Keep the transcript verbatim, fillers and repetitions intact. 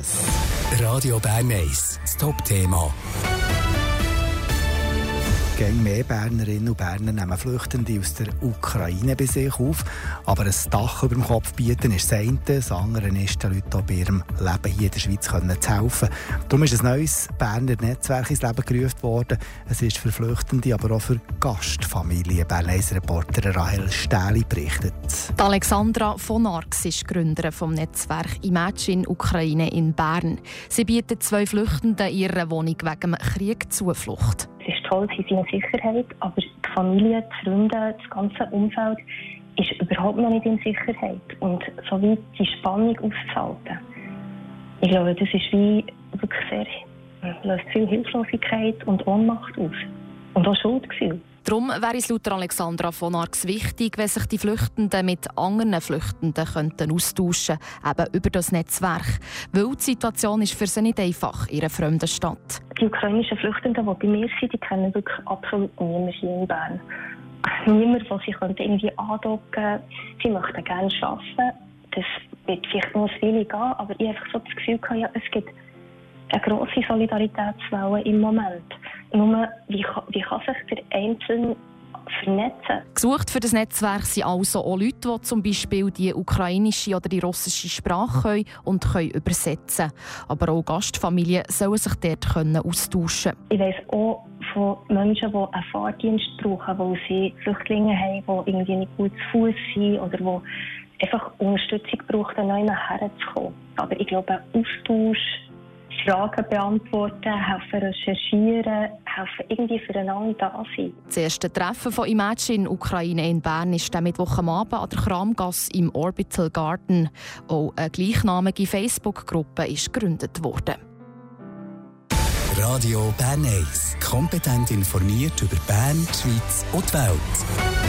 eins. Radio Bern eins, das Top-Thema. Gegen mehr Bernerinnen und Berner nehmen Flüchtende aus der Ukraine bei sich auf. Aber ein Dach über dem Kopf bieten ist das eine. Das andere ist, den Leuten auch bei ihrem Leben hier in der Schweiz zu helfen. Darum ist ein neues Berner Netzwerk ins Leben gerufen worden. Es ist für Flüchtende, aber auch für Gastfamilien. Bern eins Reporterin Rahel Stähli berichtet. Die Alexandra von Arx ist Gründerin des Netzwerks Imagine Ukraine in Bern. Sie bietet zwei Flüchtenden ihrer Wohnung wegen dem Krieg Zuflucht. Es ist toll, sie sind in Sicherheit, aber die Familie, die Freunde, das ganze Umfeld ist überhaupt noch nicht in Sicherheit. Und so wie die Spannung auszuhalten, ich glaube, das ist wie wirklich sehr, löst viel Hilflosigkeit und Ohnmacht aus. Und auch Schuldgefühl. Darum wäre es laut Alexandra von Arx wichtig, wenn sich die Flüchtenden mit anderen Flüchtenden könnten austauschen könnten, eben über das Netzwerk. Weil die Situation ist für sie nicht einfach in einer fremden Stadt. Die ukrainischen Flüchtenden, die bei mir sind, die kennen wirklich absolut niemanden hier in Bern. Niemand, der sich irgendwie andocken könnte. Sie möchten gerne arbeiten. Das wird vielleicht noch ein Weile gehen, aber ich habe einfach so das Gefühl gehabt, ja, es gibt eine grosse Solidaritätswelle im Moment. Nur, wie kann, wie kann sich der Einzelne vernetzen? Gesucht für das Netzwerk sind also auch Leute, die zum Beispiel die ukrainische oder die russische Sprache können und können übersetzen können. Aber auch Gastfamilien sollen sich dort können austauschen können. Ich weiss auch von Menschen, die einen Fahrdienst brauchen, weil sie Flüchtlinge haben, die irgendwie nicht gut zu Fuß sind oder die einfach Unterstützung brauchen, neu herzukommen. Aber ich glaube, Austausch, Fragen beantworten, helfen recherchieren, helfen irgendwie füreinander da sein. Das erste Treffen von Imagine Ukraine in Bern ist am Mittwoch am Abend an der Kramgasse im Orbital Garden. Auch eine gleichnamige Facebook-Gruppe ist gegründet worden. Radio Bern eins. Kompetent informiert über Bern, die Schweiz und die Welt.